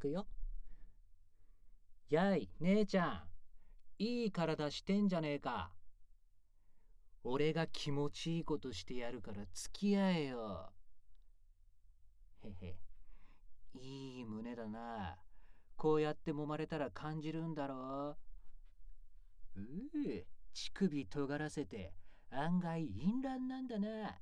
くよ。やい、姉ちゃん、いい体してんじゃねえか。俺が気持ちいいことしてやるから付き合えよ。へへ、いい胸だな。こうやって揉まれたら感じるんだろう。乳首尖らせて案外淫乱なんだな。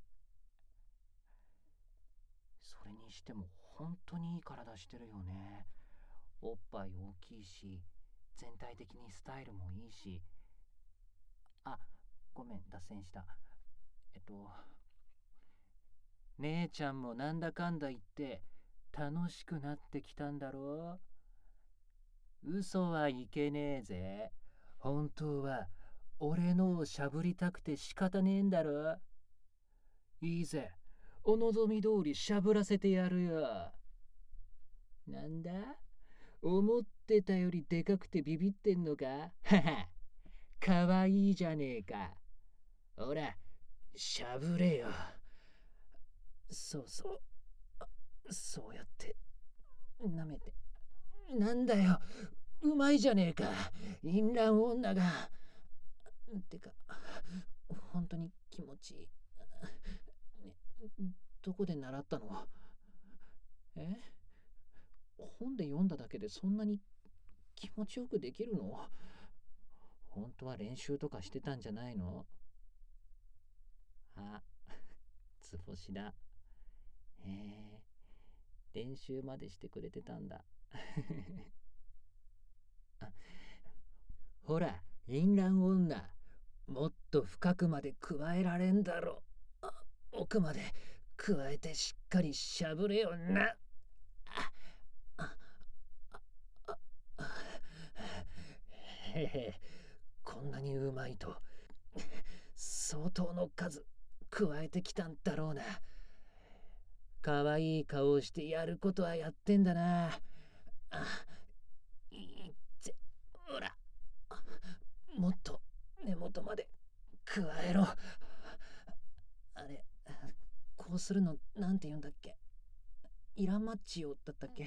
それにしても本当にいい体してるよね。おっぱい大きいし、全体的にスタイルもいいし。あ、ごめん、脱線した。姉ちゃんもなんだかんだ言って楽しくなってきたんだろう。嘘はいけねえぜ。本当は俺のをしゃぶりたくて仕方ねえんだろ。いいぜ、お望み通りしゃぶらせてやるよ。なんだ、思ってたよりでかくてビビってんのか。はは、かわいいじゃねえか。ほら、しゃぶれよ。そうそう、そうやって舐めて。なんだよ、うまいじゃねえか、淫乱女が。てか、本当に気持ちいい。ね、どこで習ったの？え？本で読んだだけでそんなに気持ちよくできるの？本当は練習とかしてたんじゃないの？あ、図星だ。へえ、練習までしてくれてたんだ。ほら、淫乱女、もっと深くまで加えられんだろ。奥まで加えてしっかりしゃぶれよな。へへ、こんなにうまいと相当の数加えてきたんだろうな。かわいい顔をしてやることはやってんだな。いいって、ほら、もっと根元まで加えろ。あれ、こうするのなんて言うんだっけ？イラマッチオだったっけ？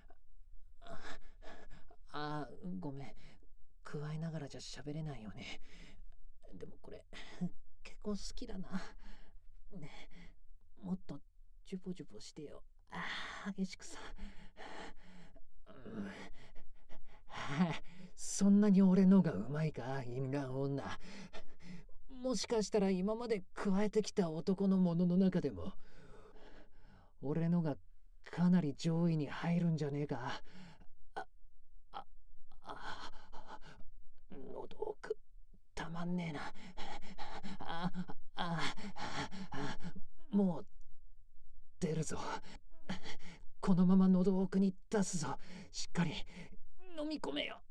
ごめん。加えながらじゃ喋れないよね。でもこれ、結構好きだな。ね、もっとジュボジュボしてよ。激しくさ。そんなに俺のがうまいか、淫乱女。もしかしたら今まで加えてきた男のものの中でも、俺のがかなり上位に入るんじゃねえか。喉奥たまんねえな。もう出るぞ。このまま喉奥に出すぞ。しっかり飲み込めよ。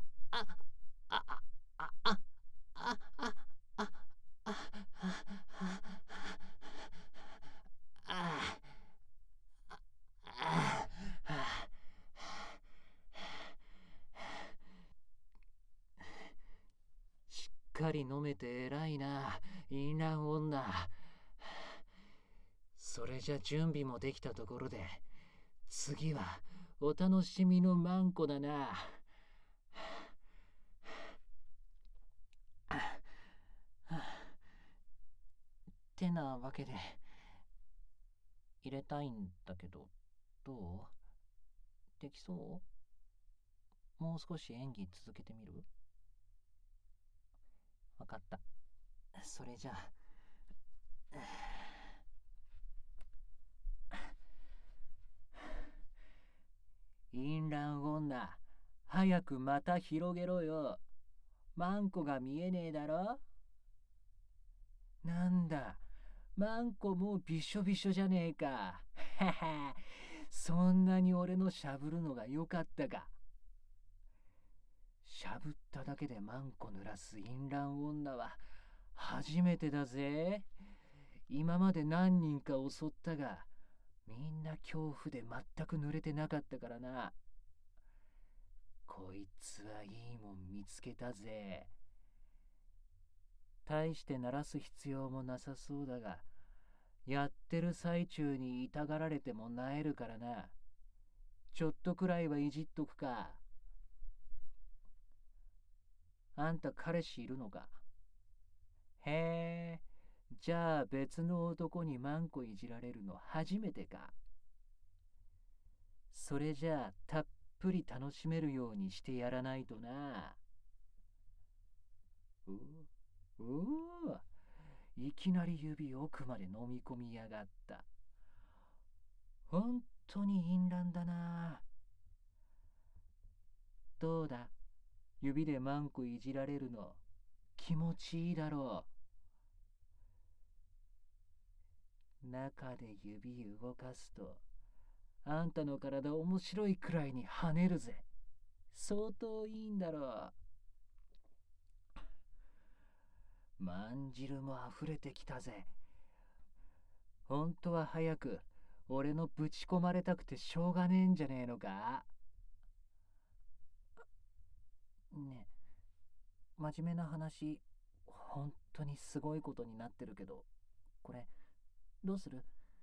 しっかり飲めて偉いな、淫乱女。それじゃ準備もできたところで、次はお楽しみのマンコだな。てなわけで入れたいんだけど、どう？できそう？もう少し演技続けてみる？わかった。それじゃあ、淫乱女、早くまた広げろよ。マンコが見えねえだろ。なんだ、マンコもうびしょびしょじゃねえか。はは、そんなに俺のしゃぶるのがよかったか。しゃぶっただけでマンコ濡らす淫乱女は初めてだぜ。今まで何人か襲ったが、みんな恐怖で全く濡れてなかったからな。こいつはいいもん見つけたぜ。大して鳴らす必要もなさそうだが、やってる最中に痛がられても萎えるからな。 ちょっとくらいはいじっとくか。あんた彼氏いるのか？へえ、じゃあ別の男にマンコいじられるの初めてか？それじゃあたっぷり楽しめるようにしてやらないとな。おいきなり指奥まで飲み込みやがった。本当に淫乱だな。どうだ、指でマンコいじられるの気持ちいいだろう。中で指動かすとあんたの体面白いくらいに跳ねるぜ。相当いいんだろう。まんじるも溢れてきたぜ。ほんとは早く俺のぶち込まれたくてしょうがねえんじゃねえのか？ねえ、真面目な話、本当にすごいことになってるけど、これどうする？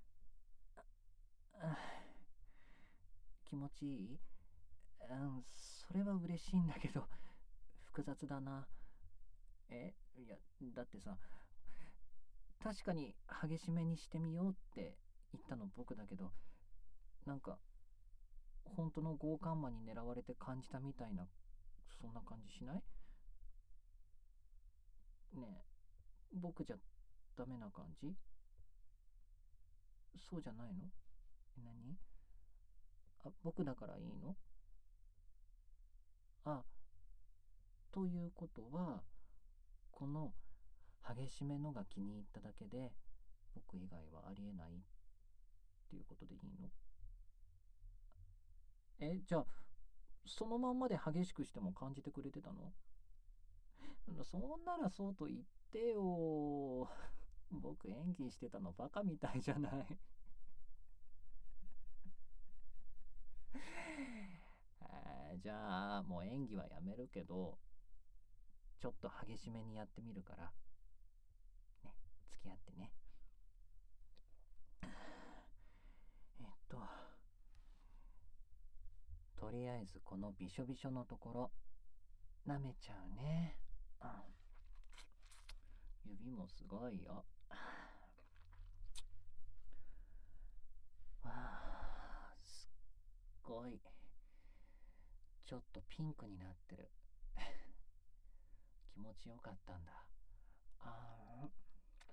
あ気持ちいい？それは嬉しいんだけど、複雑だな。いや、だってさ、確かに激しめにしてみようって言ったの僕だけど、なんか本当の強姦魔に狙われて感じたみたいな、そんな感じしない？ねえ、僕じゃダメな感じ？そうじゃないの？何？僕だからいいの？あ、ということは、この激しめのが気に入っただけで、僕以外はありえないっていうことでいいの？じゃあ、そのまんまで激しくしても感じてくれてたの？そんならそうと言ってよ。僕演技してたのバカみたいじゃない。じゃあもう演技はやめるけど、ちょっと激しめにやってみるからね、付き合ってね。えっととりあえずこのびしょびしょのところ舐めちゃうね。指もすごいよ。わあ、すっごい。ちょっとピンクになってる。気持ちよかったんだ。あー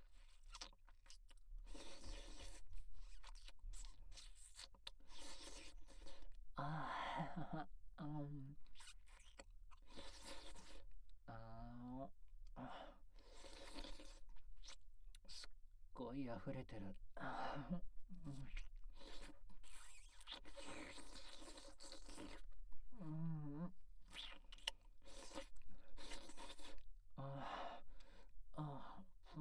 あーあああすっごい溢れてる。うんああうん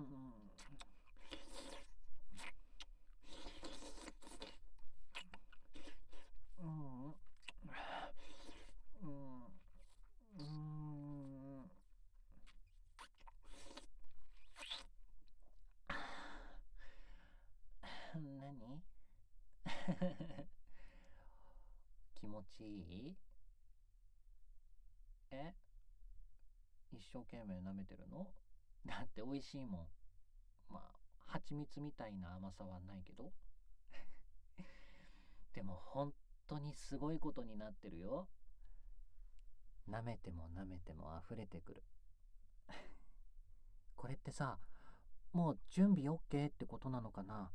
うんうん何？気持ちいい？え一生懸命舐めてるの？だって美味しいもん。まあ蜂蜜みたいな甘さはないけど。でも本当にすごいことになってるよ。舐めても舐めても溢れてくる。これってさ、もう準備 OK ってことなのかな？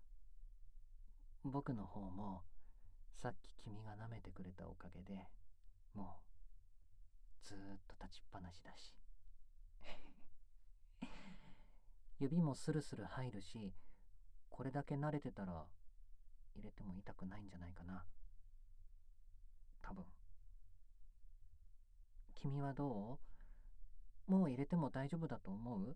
僕の方もさっき君が舐めてくれたおかげでもうずーっと立ちっぱなしだし。指もスルスル入るし、これだけ慣れてたら入れても痛くないんじゃないかな。多分。君はどう？もう入れても大丈夫だと思う？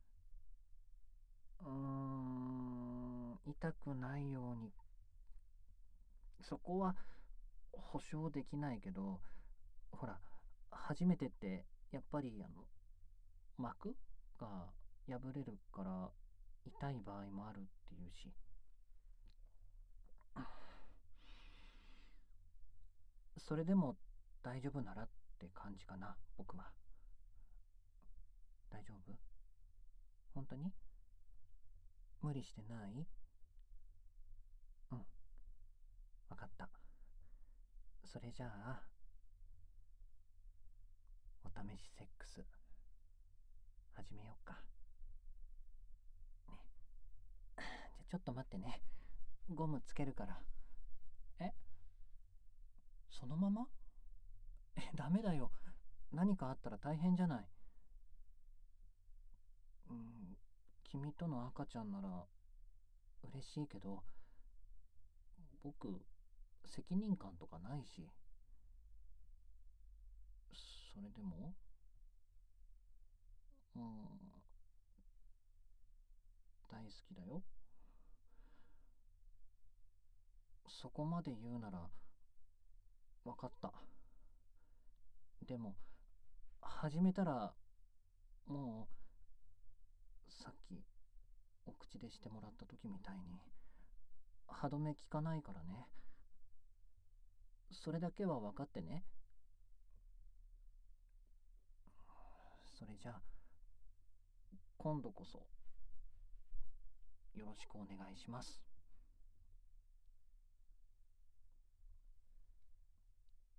痛くないように、そこは保証できないけど、ほら、初めてってやっぱり膜が破れるから痛い場合もあるっていうし。 それでも大丈夫ならって感じかな、僕は。大丈夫？本当に？無理してない？うん、わかった。それじゃあ、お試しセックス、始めようか。ね。じゃあちょっと待ってね。ゴムつけるから。え？そのまま？ダメだよ。何かあったら大変じゃない。うん、君との赤ちゃんなら嬉しいけど、僕、責任感とかないし。それでも、うん、大好きだよ。そこまで言うなら、わかった。でも、始めたら、もう、さっき、お口でしてもらった時みたいに、歯止め効かないからね。それだけは分かってね。それじゃあ、今度こそ、よろしくお願いします。